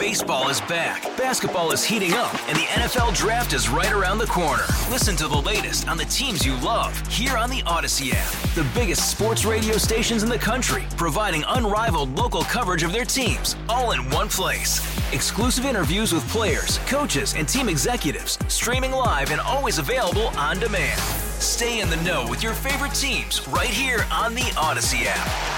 Baseball is back, basketball is heating up, and the NFL Draft is right around the corner. Listen to the latest on the teams you love here on the Odyssey app. The biggest sports radio stations in the country, providing unrivaled local coverage of their teams, all in one place. Exclusive interviews with players, coaches, and team executives, streaming live and always available on demand. Stay in the know with your favorite teams right here on the Odyssey app.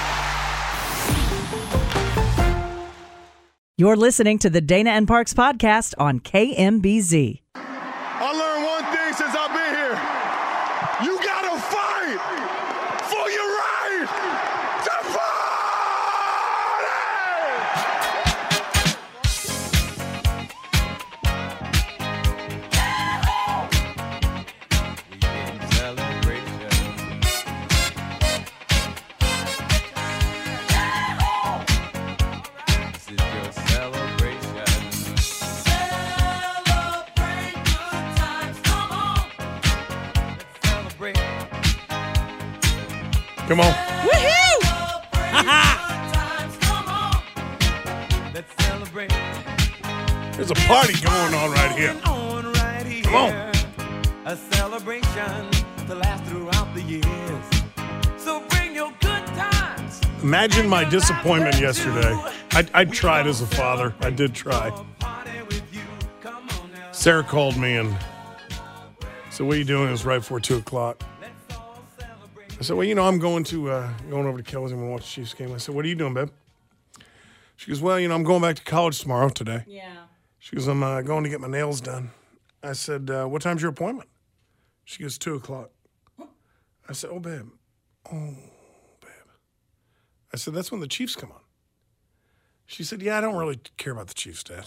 You're listening to the Dana and Parks podcast on KMBZ. I learned one thing since I've been here. You gotta fight for your right to party! Come on. Woohoo! Let's celebrate. There's a party going on right here. Come on. A celebration to last throughout the years. So bring your good times. Imagine my disappointment yesterday. I tried as a father. I did try. Sarah called me and said, "What are you doing?" It was right before 2 o'clock. I said, "Well, I'm going over to Kelly's. I'm going to watch the Chiefs game." I said, "What are you doing, babe?" She goes, "Well, I'm going back to college tomorrow today." Yeah. She goes, "I'm going to get my nails done." I said, "What time's your appointment?" She goes, 2 o'clock. I said, "Oh, babe. I said, "That's when the Chiefs come on." She said, "Yeah, I don't really care about the Chiefs, Dad."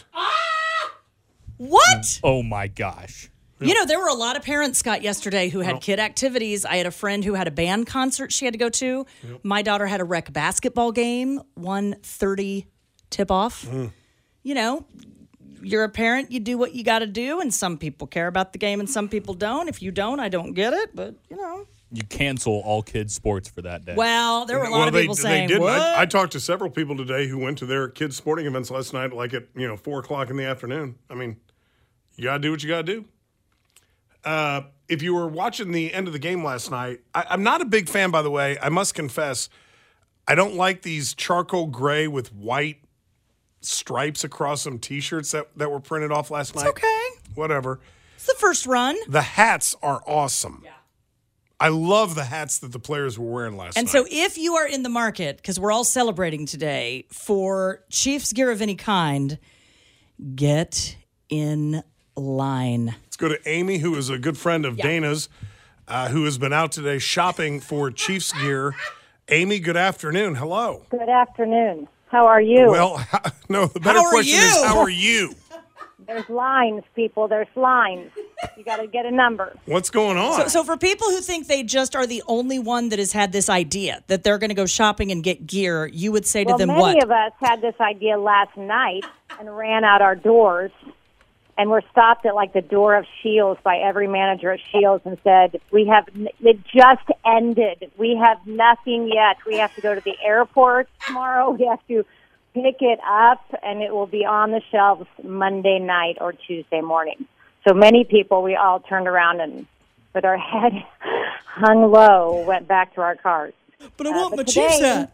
What? Oh, my gosh. There were a lot of parents, Scott, yesterday who had kid activities. I had a friend who had a band concert she had to go to. Yep. My daughter had a rec basketball game, 1:30 tip-off. You're a parent, you do what you got to do, and some people care about the game and some people don't. If you don't, I don't get it, but, You cancel all kids' sports for that day. Well, there were a lot of people saying, they what? I talked to several people today who went to their kids' sporting events last night, like at 4 o'clock in the afternoon. I mean, you got to do what you got to do. If you were watching the end of the game last night, I'm not a big fan, by the way. I must confess, I don't like these charcoal gray with white stripes across some T-shirts that were printed off last night. Okay. Whatever. It's the first run. The hats are awesome. Yeah. I love the hats that the players were wearing last night. And so if you are in the market, because we're all celebrating today, for Chiefs gear of any kind, get in line. Let's go to Amy, who is a good friend of Dana's, who has been out today shopping for Chiefs gear. Amy, good afternoon. Hello. Good afternoon. How are you? Well, no, the better question is, how are you? There's lines, people. There's lines. You got to get a number. What's going on? So for people who think they just are the only one that has had this idea, that they're going to go shopping and get gear, you would say to them what? Many of us had this idea last night and ran out our doors. And we're stopped at the door of Shields by every manager at Shields and said, it just ended. We have nothing yet. We have to go to the airport tomorrow. We have to pick it up, and it will be on the shelves Monday night or Tuesday morning. So many people, we all turned around and, with our head hung low, went back to our cars. But I want my Chiefs hat.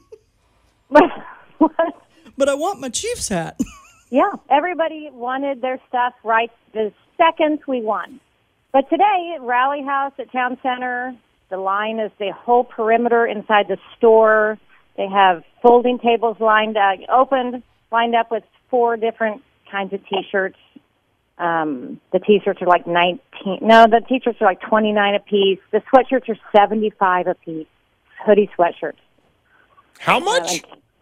What? But I want my Chiefs hat. Yeah, everybody wanted their stuff right the second we won. But today, at Rally House at Town Center, the line is the whole perimeter inside the store. They have folding tables lined up with 4 different kinds of T-shirts. The T-shirts are like the T-shirts are like $29 a piece. The sweatshirts are $75 a piece. Hoodie sweatshirts. How much?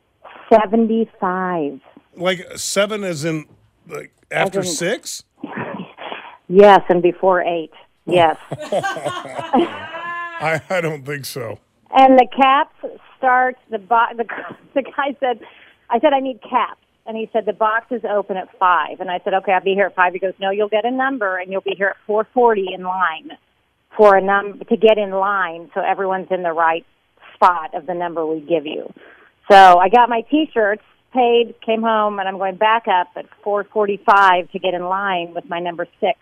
$75. Like 7 as in after 6? Yes, and before 8. Yes. I don't think so. And the caps start, the guy said, I said, I need caps. And he said, the box is open at 5. And I said, okay, I'll be here at 5. He goes, no, you'll get a number, and you'll be here at 4:40 in line to get in line so everyone's in the right spot of the number we give you. So I got my T-shirts paid, came home, and I'm going back up at 4:45 to get in line with my number 6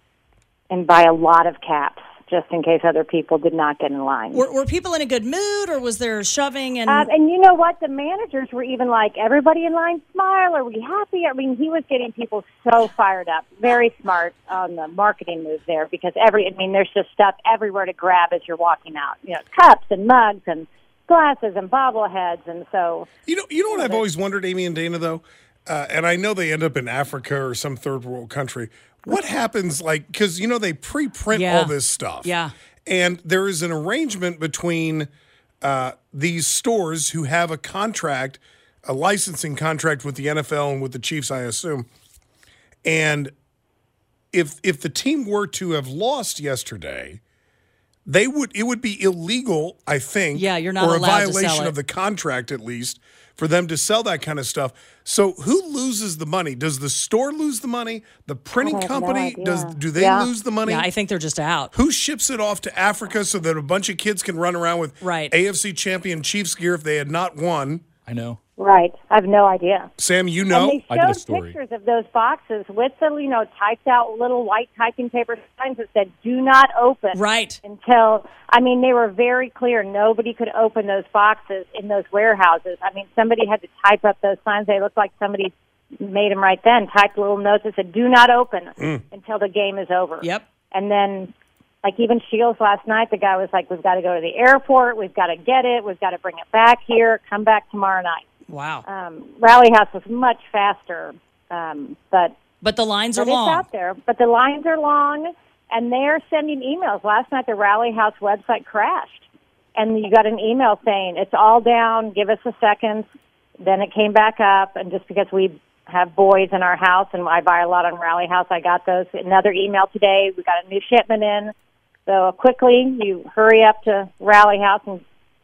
and buy a lot of caps, just in case other people did not get in line. Were people in a good mood, or was there shoving? And you know what? The managers were even like, everybody in line smile. Are we happy? I mean, he was getting people so fired up. Very smart on the marketing move there, because there's just stuff everywhere to grab as you're walking out. You know, cups and mugs and glasses and bobbleheads. And so... You know what I've always wondered, Amy and Dana, though? And I know they end up in Africa or some third world country. What happens, because, they pre-print all this stuff. Yeah. And there is an arrangement between these stores who have a contract, a licensing contract with the NFL and with the Chiefs, I assume. And if the team were to have lost yesterday, it would be illegal, I think. Yeah, you're not or allowed a to violation sell it. of the contract, at least, for them to sell that kind of stuff. So who loses the money? Does the store lose the money? The printing company? Do they lose the money? Yeah, I think they're just out. Who ships it off to Africa so that a bunch of kids can run around with Right. AFC champion Chiefs gear if they had not won? I know. Right. I have no idea. Sam, you And know? they I did a showed story. pictures of those boxes with the, typed out little white typing paper signs that said, do not open. Right. Until, they were very clear. Nobody could open those boxes in those warehouses. Somebody had to type up those signs. They looked like somebody made them right then, typed little notes that said, do not open until the game is over. Yep. And then, even Shields last night, the guy was like, we've got to go to the airport. We've got to get it. We've got to bring it back here. Come back tomorrow night. Wow. Rally House was much faster, but the lines are it's long. out there. But the lines are long, and they're sending emails. Last night, the Rally House website crashed, and you got an email saying, it's all down, give us a second. Then it came back up, and just because we have boys in our house, and I buy a lot on Rally House, I got those. Another email today, we got a new shipment in. So quickly, you hurry up to Rally House and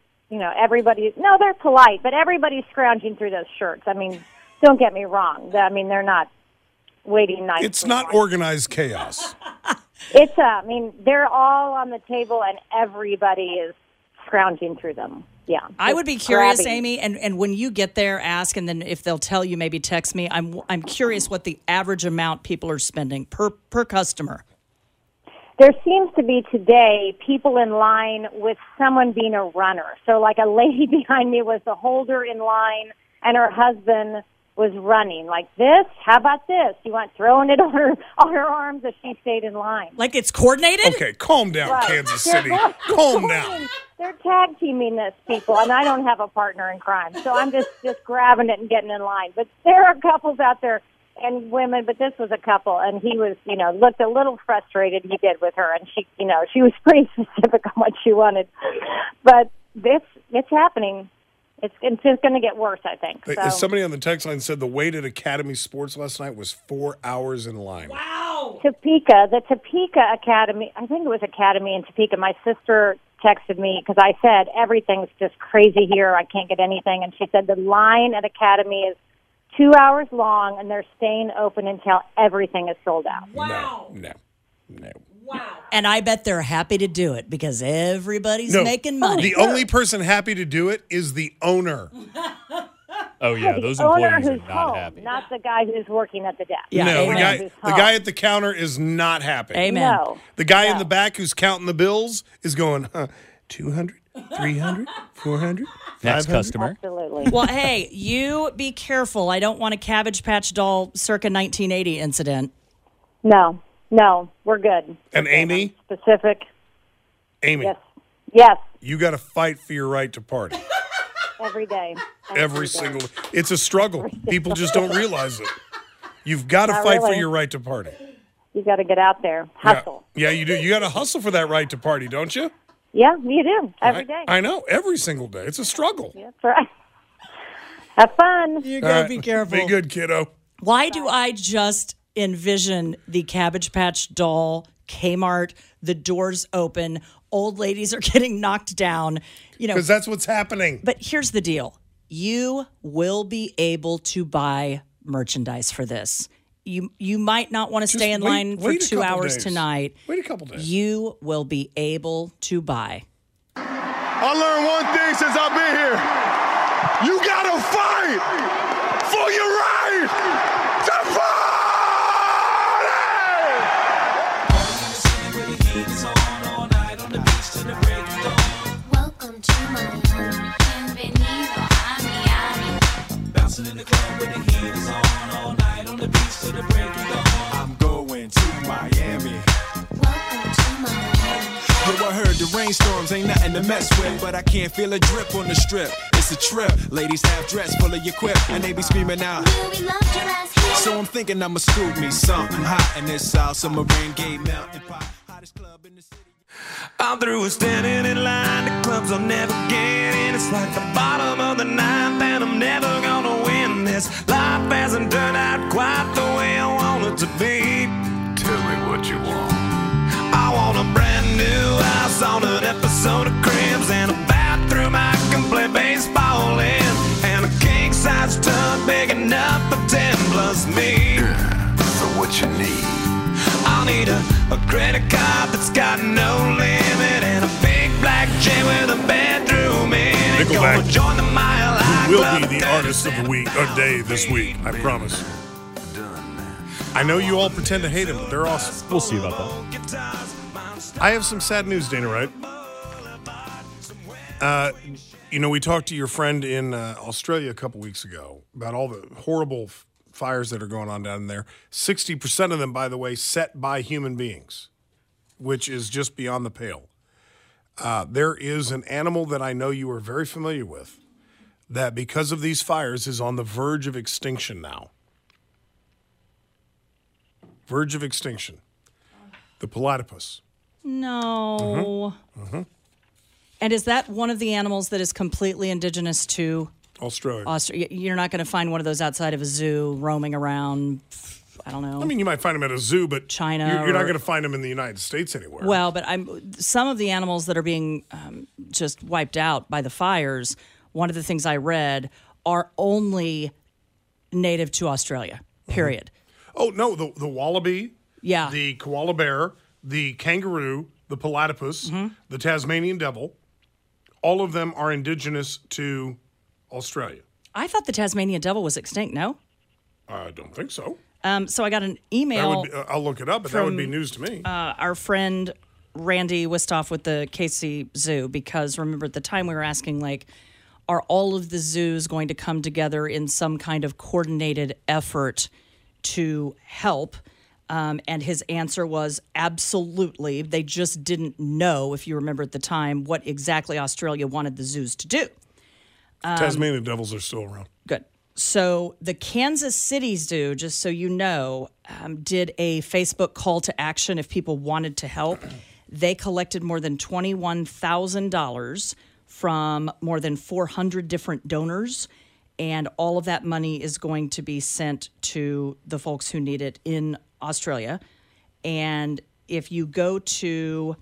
they're polite, but everybody's scrounging through those shirts. Don't get me wrong. They're not waiting nice. It's not organized chaos. It's, they're all on the table and everybody is scrounging through them. Yeah. I would be curious, grabbing. Amy, and when you get there, ask, and then if they'll tell you, maybe text me. I'm curious what the average amount people are spending per customer. There seems to be today people in line with someone being a runner. So like a lady behind me was the holder in line and her husband was running like this. How about this? You want throwing it on her arms as she stayed in line. Like it's coordinated? Okay, calm down, Right. Kansas They're City. both Calm going. down. They're tag teaming this, people, and I don't have a partner in crime. So I'm just grabbing it and getting in line. But there are couples out there and women, but this was a couple, and he was, looked a little frustrated, he did, with her, and she was pretty specific on what she wanted. But it's happening. It's just going to get worse, I think. So. Somebody on the text line said the wait at Academy Sports last night was 4 hours in line. Wow. Topeka, the Topeka Academy, I think it was Academy in Topeka. My sister texted me because I said, everything's just crazy here. I can't get anything. And she said the line at Academy is 2 hours long, and they're staying open until everything is sold out. Wow. No. Wow. And I bet they're happy to do it because everybody's making money. The only person happy to do it is the owner. Oh, yeah. Those the owner employees are who's not home, happy. not the guy who's working at the desk. Yeah, No, amen. the guy at the counter is not happy. Amen. No. The guy in the back who's counting the bills is going, 200, 300, 400, Next 500. customer. Absolutely. Well, hey, you be careful. I don't want a Cabbage Patch Doll circa 1980 incident. No, we're good. And Amy, Specific. Amy, Yes, you got to fight for your right to party. every day. Every single. It's a struggle. People just don't realize it. You've got to Not fight for really. your right to party. You got to get out there, hustle. Yeah, you do. You got to hustle for that right to party, don't you? Yeah, you do every day. I know. Every single day. It's a struggle. That's right. Have fun. You All gotta right. be careful. Be good, kiddo. Why do I just envision the Cabbage Patch Doll, Kmart, the doors open, old ladies are getting knocked down, Because that's what's happening. But here's the deal. You will be able to buy merchandise for this. You might not want to stay in line for wait a 2 couple hours days. tonight. Wait a couple days. You will be able to buy. I learned one thing since I've been here. You gotta fight for your right to Welcome to Miami. Bienvenido a Miami. Bouncing in the club with the heat is on all night on the beach till the break of dawn. I'm going to Miami. Welcome to Miami. Yo, I heard the rainstorms ain't nothing to mess with, but I can't feel a drip on the strip. It's a trip. Ladies half dressed, full of your quip, and they be screaming out. Will we love your ass here? So I'm thinking I'ma scoop me something hot in this South Submarine Gate melting pot. Hottest club in the city. I'm through with standing in line. The clubs I'll never get in. It's like the bottom of the ninth, and I'm never gonna win this. Life hasn't turned out quite the way I want it to be. Tell me what you want. I want a brand new house on an episode of Cribs and a bathroom I can play baseball in, and a king-size tub big enough for 10 plus me. So what you need? I'll need a credit card that's got no limit and a big black chain with a bedroom in it. Nickelback Gonna join the Mile High will Club be the artist of the week or day this week. I promise. I know you all pretend to hate him, but they're awesome. We'll see about that. I have some sad news, Dana Wright. We talked to your friend in Australia a couple weeks ago about all the horrible fires that are going on down there. 60% of them, by the way, set by human beings, which is just beyond the pale. There is an animal that I know you are very familiar with that, because of these fires, is on the verge of extinction now. Verge of extinction. The platypus. No. And is that one of the animals that is completely indigenous to Australia. Australia? You're not going to find one of those outside of a zoo roaming around, I don't know. I mean, you might find them at a zoo, but China you're not or- going to find them in the United States anywhere. Well, but some of the animals that are being just wiped out by the fires, one of the things I read, are only native to Australia, period. Oh, no, the wallaby, Yeah. the koala bear, the kangaroo, the platypus, the Tasmanian devil, all of them are indigenous to Australia. I thought the Tasmanian devil was extinct, no? I don't think so. So I got an That email. would be, I'll look it up, but that would be news to me. Our friend Randy Wistoff with the KC Zoo, because remember at the time we were asking, like, are all of the zoos going to come together in some kind of coordinated effort to help? And his answer was absolutely. They just didn't know, if you remember at the time, what exactly Australia wanted the zoos to do. Tasmanian devils are still around. Good. So the Kansas City Zoo, just so you know, did a Facebook call to action if people wanted to help. They collected more than $21,000 from more than 400 different donors, and all of that money is going to be sent to the folks who need it in Australia. And if you go to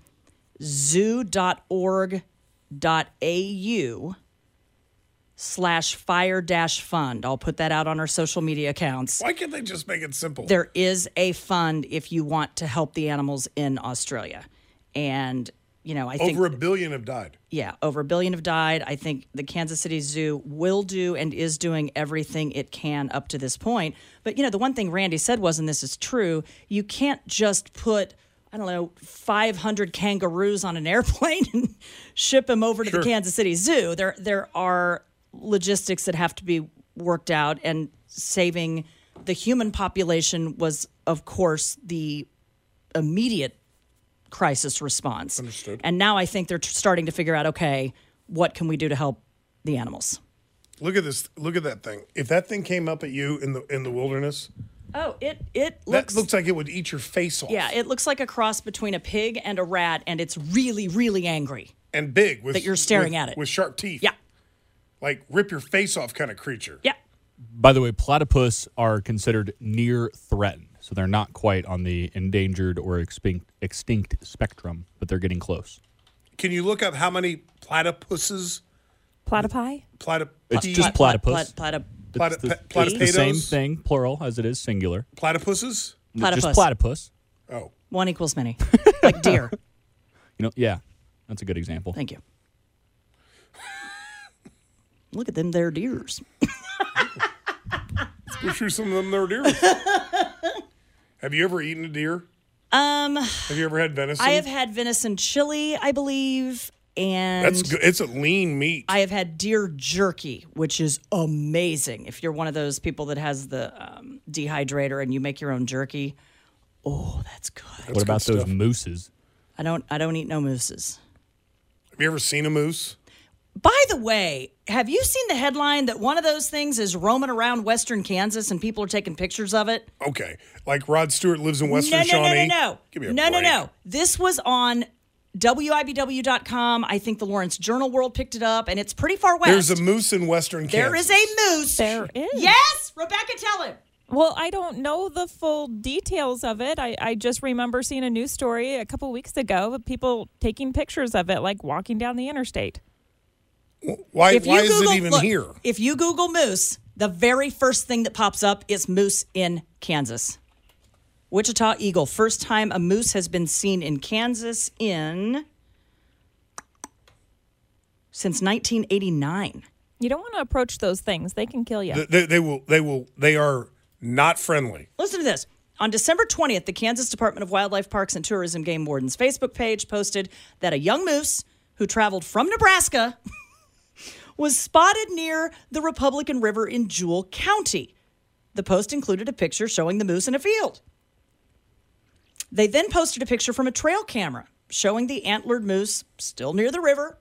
zoo.org.au/fire-fund, I'll put that out on our social media accounts. Why can't they just make it simple? There is a fund if you want to help the animals in Australia. And, you know, I think Over 1 billion have died. yeah, over 1 billion have died. I think the Kansas City Zoo will do and is doing everything it can up to this point. But, you know, the one thing Randy said was, and this is true, you can't just put, 500 kangaroos on an airplane and ship them over to the Kansas City Zoo. There are logistics that have to be worked out, and saving the human population was, of course, the immediate crisis response. Understood. And now I think they're starting to figure out, okay, what can we do to help the animals? Look at this. Look at that thing. If that thing came up at you in the wilderness, Oh, it that looks like it would eat your face off. yeah, it looks like a cross between a pig and a rat, and it's really, really angry. And big. With, That you're staring with- at it. With sharp teeth. Yeah, Like rip your face off kind of creature. yeah. By the way, platypus are considered near threatened, so they're not quite on the endangered or extinct spectrum, but they're getting close. Can you look up how many platypuses? Platypi? It's just platypus. It's the Platypedos? same thing, plural, as it is singular. Platypuses? Platypus. Just platypus. Oh. One equals many. Like deer. Yeah, that's a good example. Thank you. Look at them, they're deers. Go shoot some of them there deer. Have you ever eaten a deer? Have you ever had venison? I have had venison chili, I believe, and That's good. It's a lean meat. I have had deer jerky, which is amazing. If you're one of those people that has the dehydrator and you make your own jerky, oh, that's good. What about good those stuff. mooses? I don't eat no mooses. Have you ever seen a moose? By the way, have you seen the headline that one of those things is roaming around western Kansas and people are taking pictures of it? Okay. Like Rod Stewart lives in Western Shawnee. No. Give me a break. No. This was on WIBW.com. I think the Lawrence Journal World picked it up, and it's pretty far west. There's a moose in Western Kansas. There is a moose. There is. Yes, Rebecca, tell him. Well, I don't know the full details of it. I just remember seeing a news story a couple weeks ago of people taking pictures of it, like walking down the interstate. Why If you is Google- it even look, here? If you Google moose, the very first thing that pops up is moose in Kansas. Wichita Eagle. First time a moose has been seen in Kansas since 1989. You don't want to approach those things. They can kill you. They are not friendly. Listen to this. On December 20th, the Kansas Department of Wildlife Parks and Tourism Game Warden's Facebook page posted that a young moose who traveled from Nebraska was spotted near the Republican River in Jewell County. The post included a picture showing the moose in a field. They then posted a picture from a trail camera showing the antlered moose still near the river.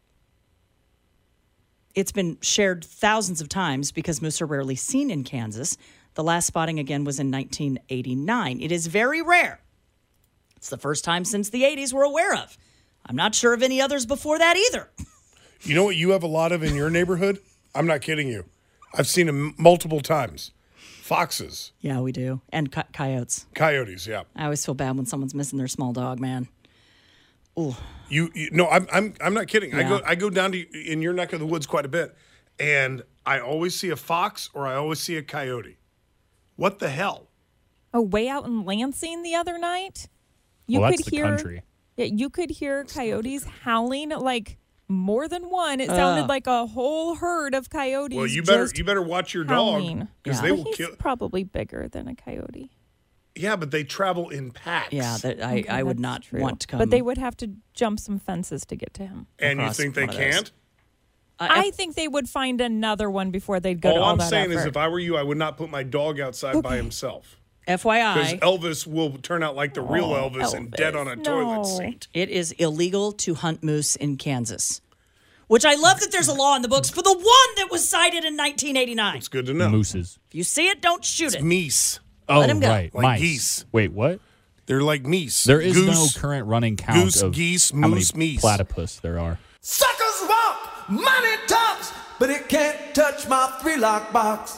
It's been shared thousands of times because moose are rarely seen in Kansas. The last spotting again was in 1989. It is very rare. It's the first time since the 80s we're aware of. I'm not sure of any others before that either. You know what you have a lot of in your neighborhood? I'm not kidding you. I've seen them multiple times. Foxes. Yeah, we do. And coyotes. Coyotes, yeah. I always feel bad when someone's missing their small dog, man. Ooh. You no, I'm not kidding. Yeah. I go down to in your neck of the woods quite a bit, and I always see a fox or I always see a coyote. What the hell? Oh, way out in Lansing the other night, you Well, could that's the hear. country. Yeah, you could hear coyotes howling like more than one. It sounded like a whole herd of coyotes. Well, you just better watch your howling. dog because Yeah. they But will he's kill. probably bigger than a coyote. Yeah, but they travel in packs. Yeah, I would That's not true. want to come. But they would have to jump some fences to get to him. and you across think they one of those. can't? I think they would find another one before they'd go to All all I'm that saying is, effort. if I were you, I would not put my dog outside by himself. Because FYI, Elvis will turn out like the real Elvis and dead on a Elvis, toilet no. seat. it is illegal to hunt moose in Kansas. Which I love that there's a law in the books for the one that was cited in 1989. It's good to know. Mooses. If you see it, don't shoot it. Meese. Oh, him go. right. Like Mice. geese. Wait, what? They're like meese. There is Goose. no current running count goose, of geese, how many moose, meese. platypus there are. Suckers walk, money talks, but it can't touch my 3-lock box.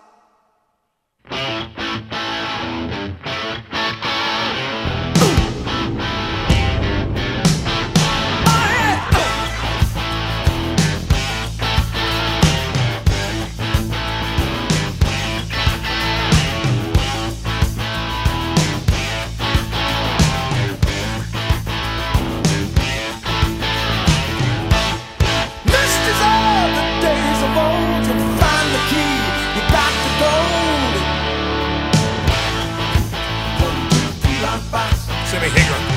Missed is all the days of old. To find the key, you got to go. 1, 2, 3, lock box. Sammy Hagar.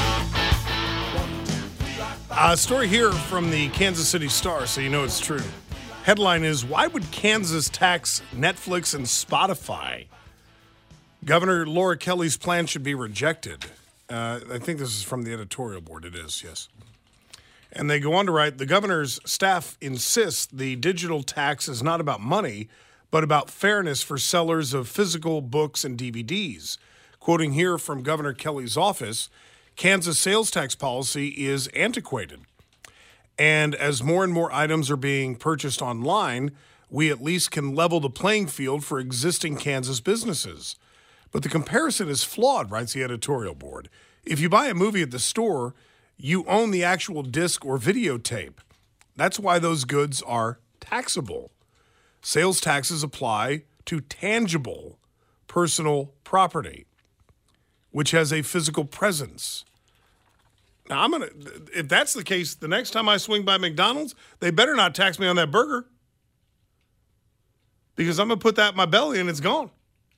A story here from the Kansas City Star, so you know it's true. Headline is, why would Kansas tax Netflix and Spotify? Governor Laura Kelly's plan should be rejected. I think this is from the editorial board. It is, yes. And they go on to write, the governor's staff insists the digital tax is not about money, but about fairness for sellers of physical books and DVDs. Quoting here from Governor Kelly's office, Kansas sales tax policy is antiquated. And as more and more items are being purchased online, we at least can level the playing field for existing Kansas businesses. But the comparison is flawed, writes the editorial board. If you buy a movie at the store, you own the actual disc or videotape. That's why those goods are taxable. Sales taxes apply to tangible personal property, which has a physical presence. Now, if that's the case, the next time I swing by McDonald's, they better not tax me on that burger. because I'm going to put that in my belly and it's gone.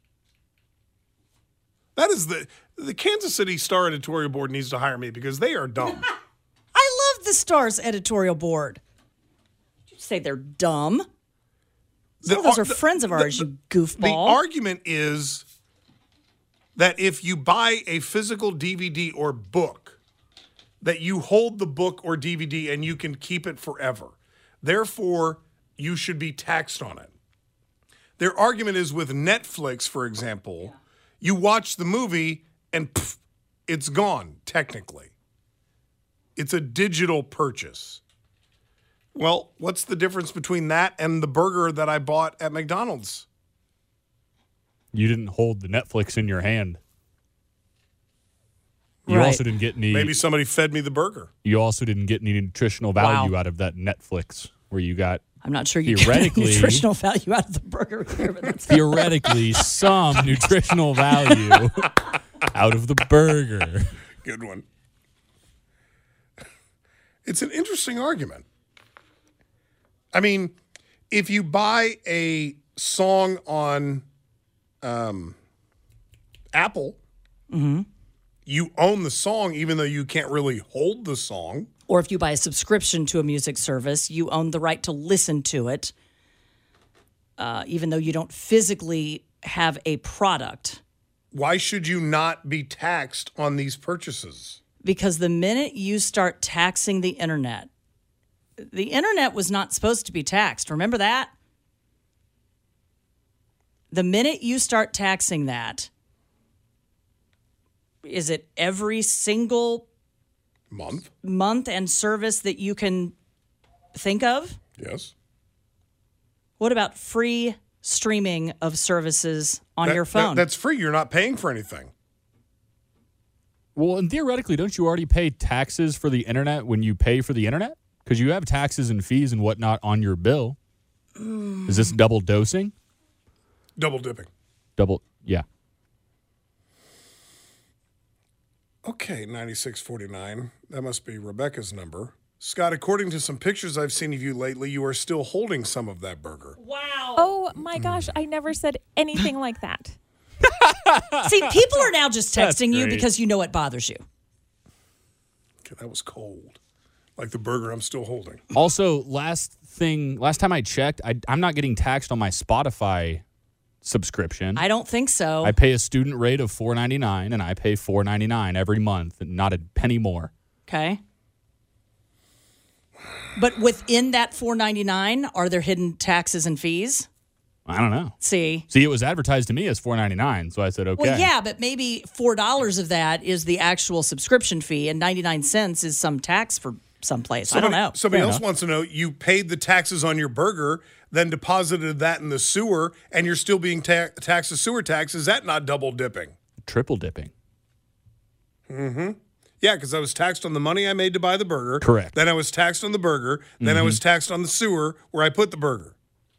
That is the Kansas City Star editorial board needs to hire me because they are dumb. I love the Star's editorial board. Did you say they're dumb? Some of those are friends of ours, you goofball. The argument is that if you buy a physical DVD or book, that you hold the book or DVD and you can keep it forever. Therefore, you should be taxed on it. Their argument is with Netflix, for example, you watch the movie and pff, it's gone, technically. It's a digital purchase. Well, what's the difference between that and the burger that I bought at McDonald's? You didn't hold the Netflix in your hand. You Right. also didn't get any. Maybe somebody fed me the burger. You also didn't get any nutritional value out of that Netflix, where you got I'm not sure you get theoretically nutritional value out of the burger here, but that's theoretically some nutritional value out of the burger. Good one. It's an interesting argument. I mean, if you buy a song on Apple, you own the song even though you can't really hold the song. or if you buy a subscription to a music service, you own the right to listen to it, even though you don't physically have a product. Why should you not be taxed on these purchases? Because the minute you start taxing the internet was not supposed to be taxed. Remember that? The minute you start taxing that, is it every single month and service that you can think of? Yes. What about free streaming of services on your phone? That's free. You're not paying for anything. Well, and theoretically, don't you already pay taxes for the internet when you pay for the internet? Because you have taxes and fees and whatnot on your bill. Is this double dosing? Double dipping. Yeah. Okay, 9649. That must be Rebecca's number. Scott, according to some pictures I've seen of you lately, you are still holding some of that burger. Wow. Oh my gosh, I never said anything like that. See, people are now just That's texting you great. because you know it bothers you. Okay, that was cold. Like the burger I'm still holding. Also, last time I checked, I'm not getting taxed on my Spotify subscription. I don't think so. I pay a student rate of $4.99, and I pay $4.99 every month, and not a penny more. Okay. But within that $4.99, are there hidden taxes and fees? I don't know. See, it was advertised to me as $4.99, so I said okay. well, yeah, but maybe $4 of that is the actual subscription fee, and 99 cents is some tax for someplace. I don't know. Somebody else wants to know, you paid the taxes on your burger, then deposited that in the sewer, and you're still being taxed the sewer tax. Is that not double dipping? Triple dipping. Yeah, because I was taxed on the money I made to buy the burger. Correct. Then I was taxed on the burger. Then I was taxed on the sewer where I put the burger.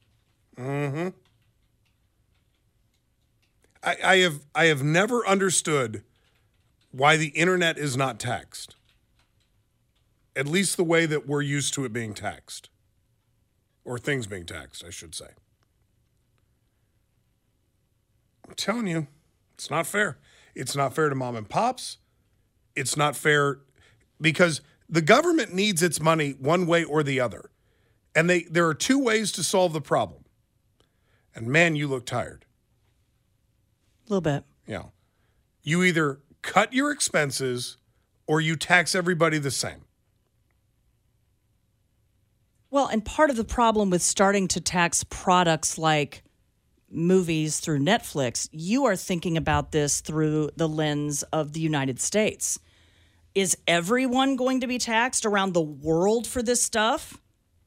I have never understood why the internet is not taxed. At least the way that we're used to it being taxed. Or things being taxed, I should say. I'm telling you, it's not fair. It's not fair to mom and pops. It's not fair because the government needs its money one way or the other. And there are two ways to solve the problem. And man, you look tired. A little bit. Yeah. You either cut your expenses or you tax everybody the same. Well, and part of the problem with starting to tax products like movies through Netflix, you are thinking about this through the lens of the United States. Is everyone going to be taxed around the world for this stuff?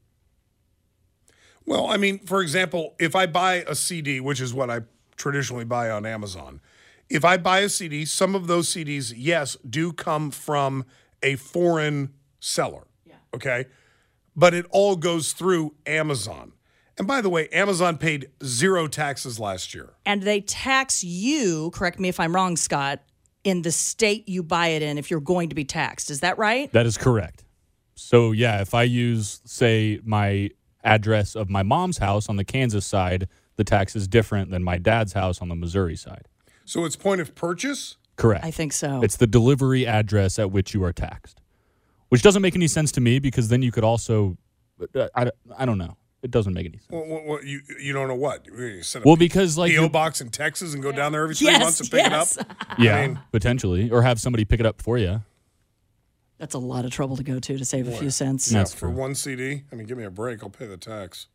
Well, I mean, for example, if I buy a CD, which is what I traditionally buy on Amazon, if I buy a CD, some of those CDs, yes, do come from a foreign seller. Yeah. Okay? But it all goes through Amazon. And by the way, Amazon paid 0 taxes last year. And they tax you, correct me if I'm wrong, Scott, in the state you buy it in if you're going to be taxed. Is that right? That is correct. So, yeah, if I use, say, my address of my mom's house on the Kansas side, the tax is different than my dad's house on the Missouri side. So it's point of purchase? Correct. I think so. It's the delivery address at which you are taxed, which doesn't make any sense to me because then you could also, I don't know. It doesn't make any sense. Well, you don't know what? You set Well, because like P.O. you're- box in Texas and go down there every 3 Yes, months and pick yes. it up? yeah, I mean, potentially, or have somebody pick it up for you. That's a lot of trouble to go to save a few cents. That's for true. one CD. I mean, give me a break. I'll pay the tax.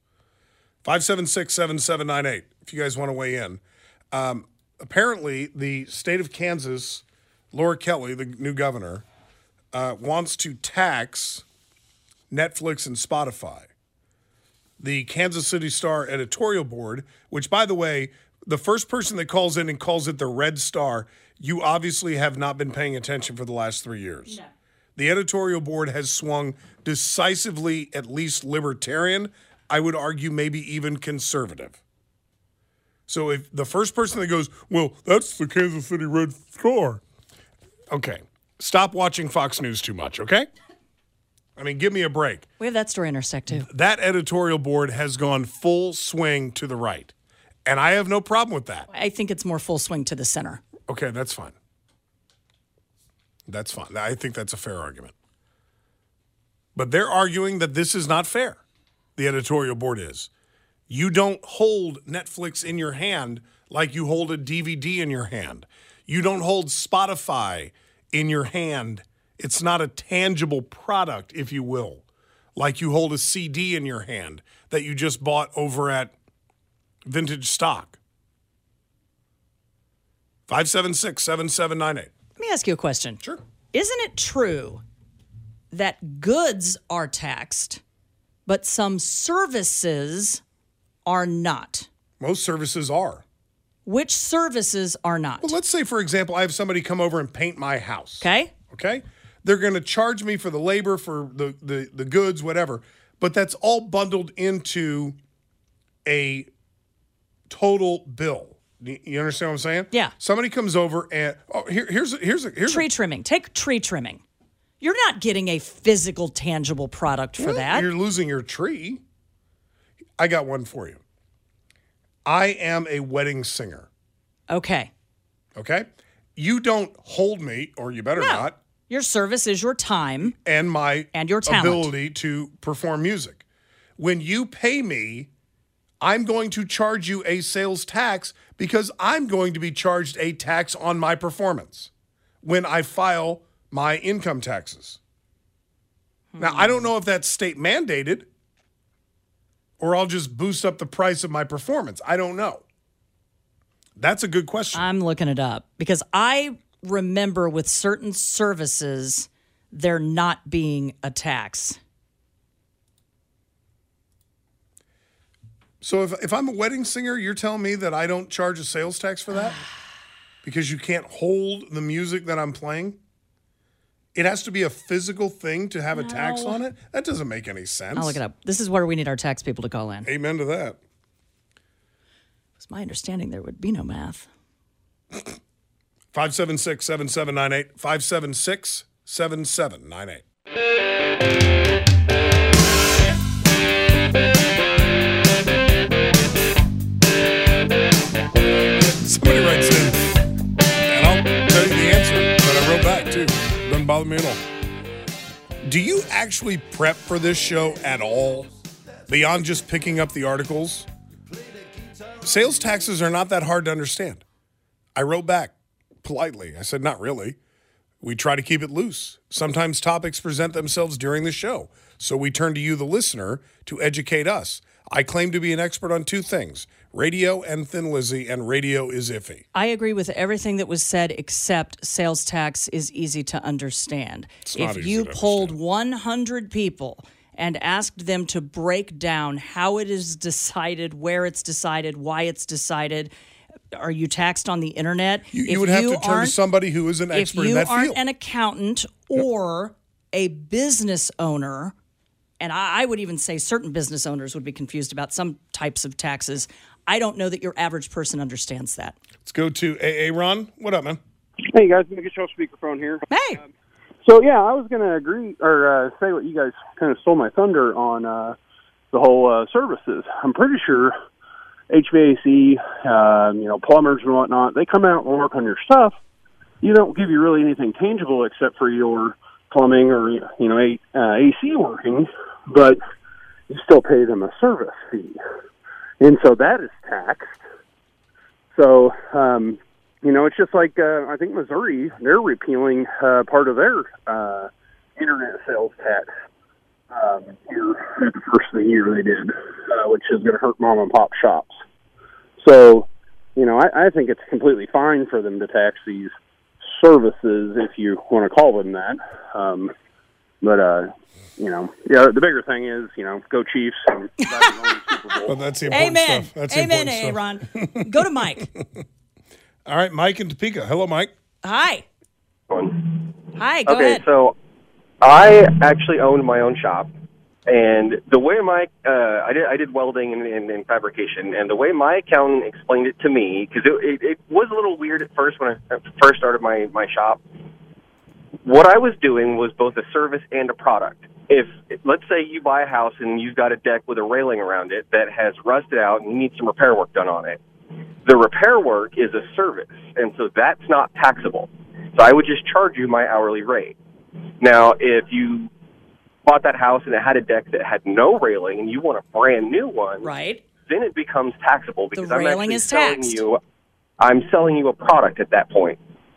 576-7798 if you guys want to weigh in. Apparently, the state of Kansas, Laura Kelly, the new governor, wants to tax Netflix and Spotify. The Kansas City Star editorial board, which, by the way, the first person that calls in and calls it the Red Star, you obviously have not been paying attention for the last 3 years. No. The editorial board has swung decisively, at least libertarian, I would argue maybe even conservative. So if the first person that goes, well, that's the Kansas City Red Star. Okay, stop watching Fox News too much, okay? I mean, give me a break. We have that story in our sec, too. That editorial board has gone full swing to the right, and I have no problem with that. I think it's more full swing to the center. Okay, that's fine. That's fine. I think that's a fair argument. But they're arguing that this is not fair. The editorial board is. You don't hold Netflix in your hand like you hold a DVD in your hand. You don't hold Spotify in your hand. It's not a tangible product, if you will, like you hold a CD in your hand that you just bought over at Vintage Stock. 576-7798. Let me ask you a question. Sure. Isn't it true that goods are taxed, but some services are not? Most services are. Which services are not? Well, let's say, for example, I have somebody come over and paint my house. Okay. Okay? They're going to charge me for the labor, for the goods, whatever. But that's all bundled into a total bill. You understand what I'm saying? Yeah. Somebody comes over and here's Tree trimming. Take tree trimming. You're not getting a physical, tangible product for that. You're losing your tree. I got one for you. I am a wedding singer. Okay. Okay? You don't hold me, or you better not. Your service is your time And my and your talent. ability to perform music. When you pay me, I'm going to charge you a sales tax because I'm going to be charged a tax on my performance when I file my income taxes. Now, I don't know if that's state mandated or I'll just boost up the price of my performance. I don't know. That's a good question. I'm looking it up because I remember with certain services, there not being a tax. So if I'm a wedding singer, you're telling me that I don't charge a sales tax for that? Because you can't hold the music that I'm playing? It has to be a physical thing to have a tax on it? That doesn't make any sense. I'll look it up. This is where we need our tax people to call in. Amen to that. It's my understanding there would be no math. 576-7798. 576-7798. Somebody writes in, and I'll tell you the answer that I wrote back too. Doesn't bother me at all. Do you actually prep for this show at all? Beyond just picking up the articles? Sales taxes are not that hard to understand. I wrote back politely. I said, not really. We try to keep it loose. Sometimes topics present themselves during the show, so we turn to you, the listener, to educate us. I claim to be an expert on two things, radio and Thin Lizzy, and radio is iffy. I agree with everything that was said, except sales tax is easy to understand. It's not If easy you to polled understand. 100 people and asked them to break down how it is decided, where it's decided, why it's decided, are you taxed on the internet? You would have to turn to aren't- somebody who is an expert in If that you aren't field. an accountant or a business owner, and I would even say certain business owners would be confused about some types of taxes, I don't know that your average person understands that. Let's go to AA Ron. What up, man? Hey guys, let me get your speakerphone here. Hey, So yeah, I was going to agree or say what you guys kind of stole my thunder on the whole services. I'm pretty sure HVAC, plumbers and whatnot, they come out and work on your stuff. You don't give you really anything tangible except for your plumbing or, AC working, but you still pay them a service fee. And so that is taxed. So, it's just like, I think Missouri, they're repealing part of their internet sales tax here at the first of the year they did, which is going to hurt mom and pop shops. So, I think it's completely fine for them to tax these services, if you want to call them that. The bigger thing is, go Chiefs. And Super Bowl. Well, that's the important Amen. stuff. That's the Amen, important stuff. Aaron. Go to Mike. All right, Mike in Topeka. Hello, Mike. Hi. Hi, go ahead. So I actually owned my own shop, and the way I did welding and fabrication, and the way my accountant explained it to me, because it was a little weird at first when I first started my shop. What I was doing was both a service and a product. If let's say you buy a house and you've got a deck with a railing around it that has rusted out and you need some repair work done on it, the repair work is a service, and so that's not taxable. So I would just charge you my hourly rate. Now, if you bought that house and it had a deck that had no railing and you want a brand new one, right, then it becomes taxable because the railing I'm is selling taxed. I'm selling you a product at that point.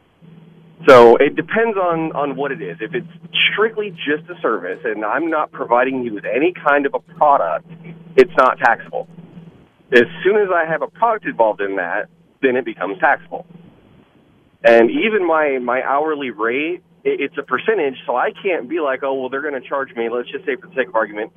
So it depends on what it is. If it's strictly just a service and I'm not providing you with any kind of a product, it's not taxable. As soon as I have a product involved in that, then it becomes taxable. And even my hourly rate, it's a percentage, so I can't be like, oh, well, they're going to charge me, let's just say for the sake of argument,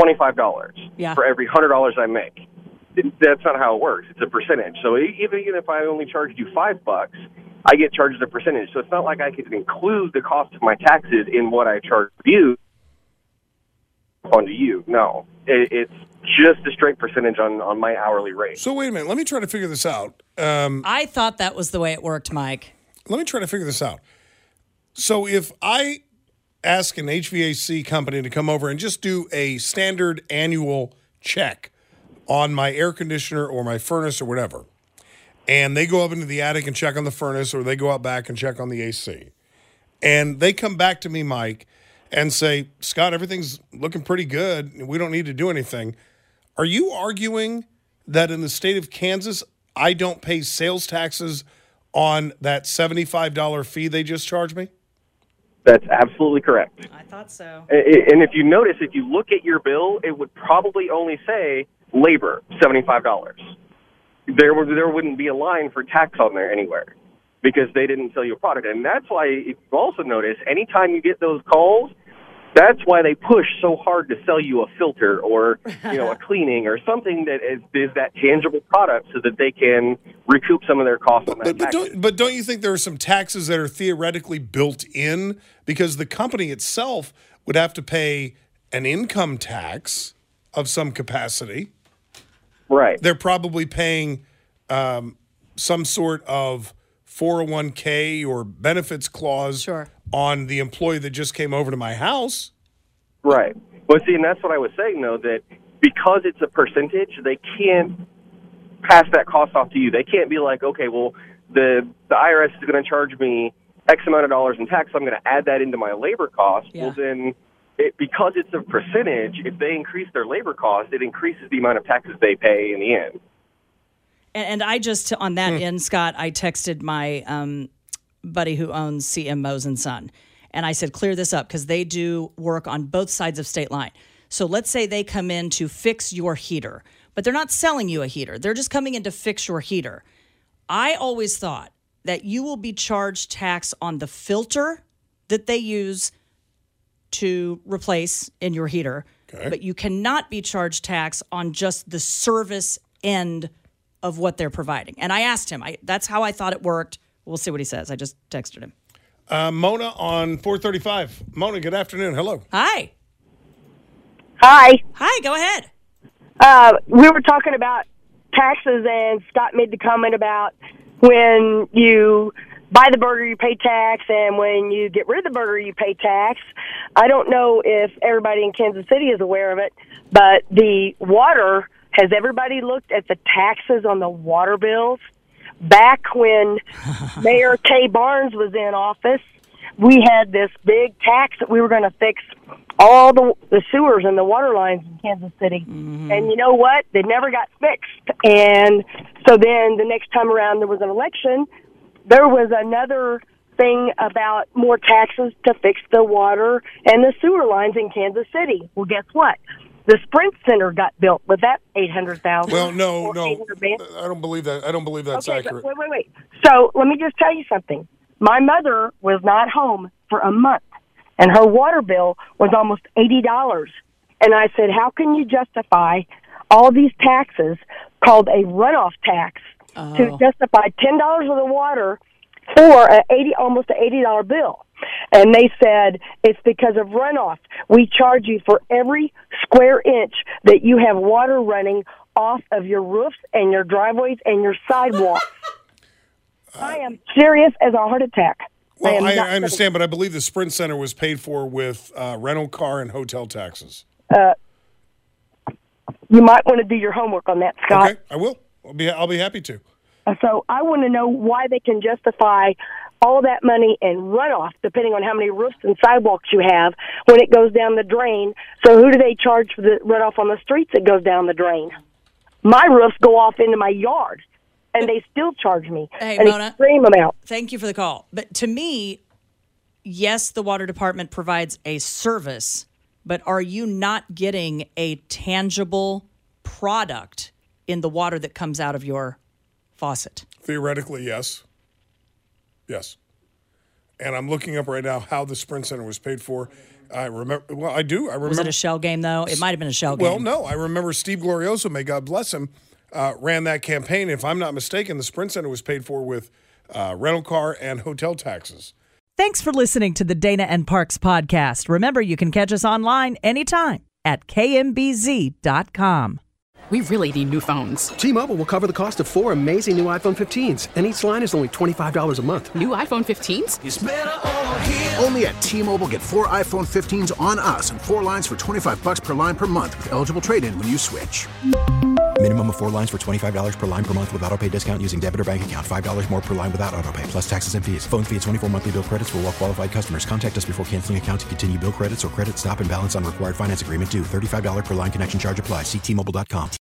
$25 for every $100 I make. That's not how it works. It's a percentage. So even if I only charged you $5, I get charged a percentage. So it's not like I could include the cost of my taxes in what I charge you onto you. No, it's just a straight percentage on my hourly rate. So wait a minute. Let me try to figure this out. I thought that was the way it worked, Mike. Let me try to figure this out. So if I ask an HVAC company to come over and just do a standard annual check on my air conditioner or my furnace or whatever, and they go up into the attic and check on the furnace, or they go out back and check on the AC, and they come back to me, Mike, and say, Scott, everything's looking pretty good. We don't need to do anything. Are you arguing that in the state of Kansas, I don't pay sales taxes on that $75 fee they just charged me? That's absolutely correct. I thought so. And if you notice, if you look at your bill, it would probably only say labor, $75. There wouldn't be a line for tax on there anywhere because they didn't sell you a product. And that's why, if you also notice, anytime you get those calls, that's why they push so hard to sell you a filter or a cleaning or something that is that tangible product so that they can recoup some of their costs on that. But don't you think there are some taxes that are theoretically built in? Because the company itself would have to pay an income tax of some capacity. Right. They're probably paying some sort of 401k or benefits clause on the employee that just came over to my house. Right. Well, see, and that's what I was saying, though, that because it's a percentage, they can't pass that cost off to you. They can't be like, okay, well, the IRS is going to charge me X amount of dollars in tax, so I'm going to add that into my labor cost. Yeah. Well, then, because it's a percentage, if they increase their labor cost, it increases the amount of taxes they pay in the end. And I just, on that end, Scott, I texted my buddy who owns CM Mose & Son. And I said, clear this up because they do work on both sides of state line. So let's say they come in to fix your heater, but they're not selling you a heater. They're just coming in to fix your heater. I always thought that you will be charged tax on the filter that they use to replace in your heater, but you cannot be charged tax on just the service end of what they're providing. And I asked him, that's how I thought it worked. We'll see what he says. I just texted him. Mona on 435. Mona, good afternoon. Hello. Hi. Hi. Hi, go ahead. We were talking about taxes, and Scott made the comment about when you buy the burger, you pay tax, and when you get rid of the burger, you pay tax. I don't know if everybody in Kansas City is aware of it, but the water has everybody looked at the taxes on the water bills? Back when Mayor Kay Barnes was in office, we had this big tax that we were going to fix all the sewers and the water lines in Kansas City. And you know what? They never got fixed. And so then the next time around there was an election, there was another thing about more taxes to fix the water and the sewer lines in Kansas City. Well, guess what? The Sprint Center got built with that $800,000. Well, no, I don't believe that. I don't believe that's accurate. Wait. So let me just tell you something. My mother was not home for a month, and her water bill was almost $80. And I said, how can you justify all these taxes called a runoff tax to justify $10 of the water for almost an $80 bill? And they said, it's because of runoff. We charge you for every square inch that you have water running off of your roofs and your driveways and your sidewalks. I am serious as a heart attack. Well, I understand, but I believe the Sprint Center was paid for with rental car and hotel taxes. You might want to do your homework on that, Scott. Okay, I will. I'll be happy to. So I want to know why they can justify all that money and runoff, depending on how many roofs and sidewalks you have, when it goes down the drain. So who do they charge for the runoff on the streets that goes down the drain? My roofs go off into my yard, and they still charge me an extreme amount. Thank you for the call. But to me, yes, the water department provides a service, but are you not getting a tangible product in the water that comes out of your faucet? Theoretically, yes. Yes. And I'm looking up right now how the Sprint Center was paid for. I remember. Well, I do. I remember. Was it a shell game, though? It might have been a shell game. Well, no. I remember Steve Glorioso, may God bless him, ran that campaign. If I'm not mistaken, the Sprint Center was paid for with rental car and hotel taxes. Thanks for listening to the Dana and Parks podcast. Remember, you can catch us online anytime at kmbz.com. We really need new phones. T-Mobile will cover the cost of 4 amazing new iPhone 15s, and each line is only $25 a month. New iPhone 15s? It's better over here. Only at T-Mobile, get 4 iPhone 15s on us and 4 lines for $25 per line per month with eligible trade-in when you switch. Minimum of 4 lines for $25 per line per month with autopay discount using debit or bank account. $5 more per line without autopay, plus taxes and fees. Phone fee at 24 monthly bill credits for well-qualified customers. Contact us before canceling account to continue bill credits or credit stop and balance on required finance agreement due. $35 per line connection charge applies. See T-Mobile.com.